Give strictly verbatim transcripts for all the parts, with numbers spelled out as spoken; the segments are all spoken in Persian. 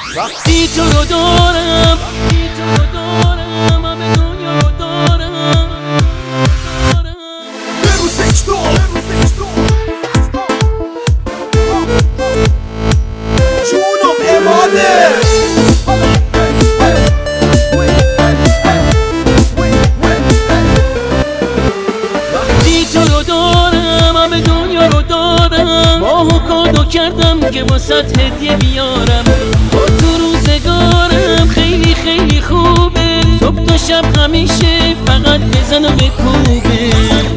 وقتی تو رو دارم، وقتی تو رو دارم، همه دنیا رو دارم. برو سکتور جونم اماده وقتی تو رو دارم، همه دنیا رو دارم. ماهو کادو کردم که واسط هدیه بیارم. با تو روزگارم خیلی خیلی خوبه. صبح تا شب همیشه فقط بزن و بکوبه.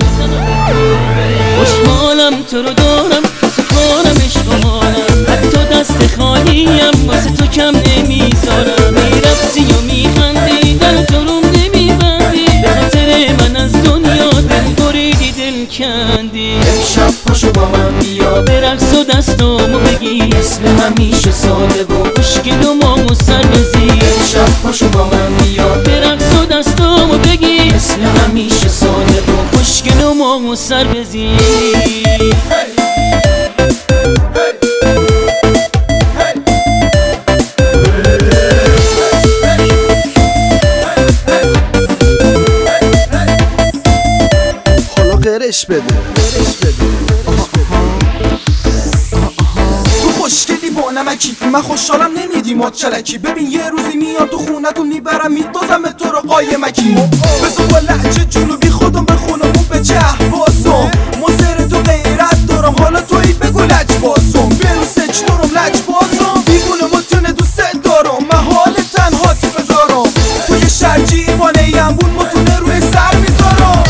خوشحالم تو رو دارم، واسه کارم عشق مالم. حتی دست خالیم واسه تو کم نمیذارم. میرقصی و میخندی در تو روم نمیبندی. به خاطر من از دنیا دل بریدی دل کندی. امشب پاشو با من بیا به رقص و دستامو بگی مثل همیشه ساده و خوشگل و مامو سر بزی. امشب پاشو با من بیا به رقص و دستامو بگی مثل همیشه ساده و خوشگل و مامو سر بزی. حالا قرش بده تو خوشگلی با نمکی، من خوشحالم نمیدی ما چلکی. ببین یه روزی میام تو خونتون میبرم میدازم تو رو قایمکی. بزن با لحجه جنوبی خودم بخونم به چه احواسم. مصر تو غیرت دارم، حالا توی بگو لج باسم. برو سچ دارم لج باسم، دیگونه متونه دوست دارم. من حال تنهات بذارم، توی شرجی ایوانه یمبون متونه روی سر میذارم.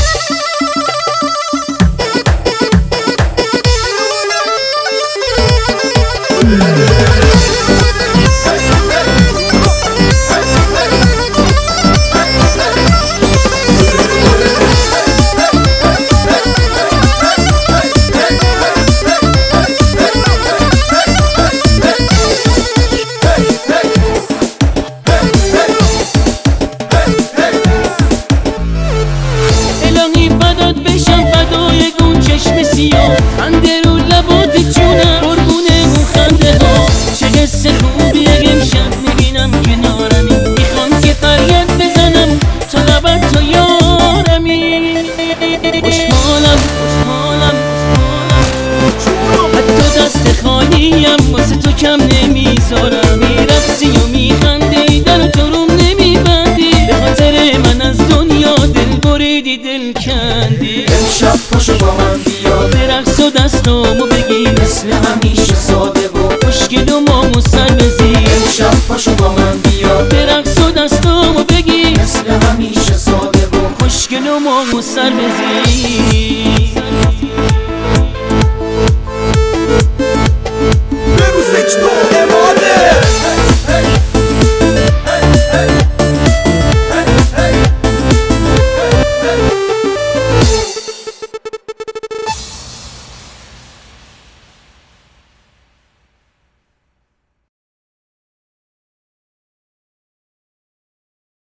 الهی فدات بشم فدای اون چشم سیاه. خنده رو لبات جونم قربونه اون خنده ها. چه قصه خوبی امشب میبینم کنارمی. میخوام که فریاد بزنم تا لبت تو یارمی. خوشحالم خوشحالم خوشحالم حتی دست خالیم واسه تو کم نمیذارم. میرقصی و میخندی در تو روم نمیبندی. به خاطر من از دنیا دل بریدی دل کندی. امشب پاشو با من بیا به رقص و دستامو بگی مثل همیشه ساده و خوشگل و مامو سر بزی. امشب پاشو با من بیا به رقص و دستامو بگی مثل همیشه ساده و خوشگل و مامو سر بزی. برو سکتور